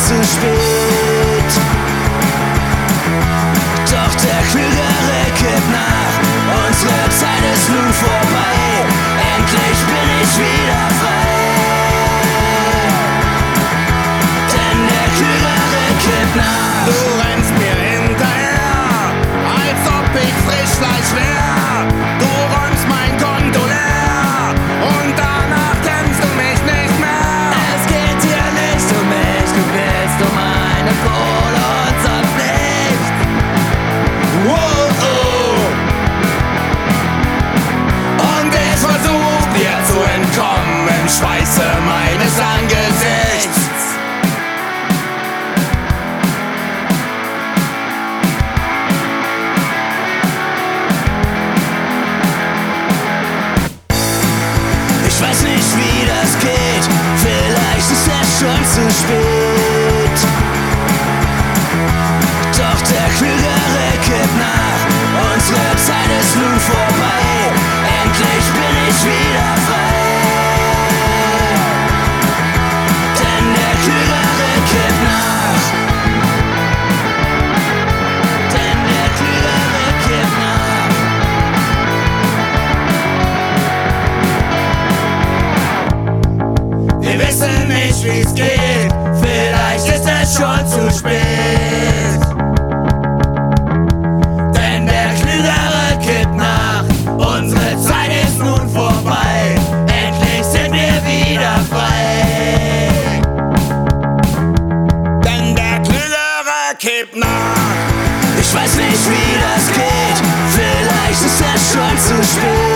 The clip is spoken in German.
zu spät. Doch der Klügere kippt nach, unsere Zeit ist nun vorbei. Endlich bin ich wieder frei. Denn der Klügere kippt nach. Du rennst mir hinterher, als ob ich Frischfleisch wär. Du räumst mein Konto leer und danach kennst du mich nicht mehr. Es geht hier nicht um mich, du willst um meine Kohle und sonst nicht. Wow, oh. Und ich versuch dir zu entkommen im Schweiße meines Angesichts. Ich weiß nicht, wie das geht, vielleicht ist es schon zu spät. Doch der Klügere kippt nach, unsere Zeit ist nun vorbei. Endlich bin ich wieder frei. Denn der Klügere kippt nach. Denn der Klügere kippt nach. Wir wissen nicht, wie's geht, vielleicht ist es schon zu spät. Denn der Klügere kippt nach, unsere Zeit ist nun vorbei. Endlich sind wir wieder frei. Denn der Klügere kippt nach. Ich weiß nicht, wie das geht, vielleicht ist es schon zu spät.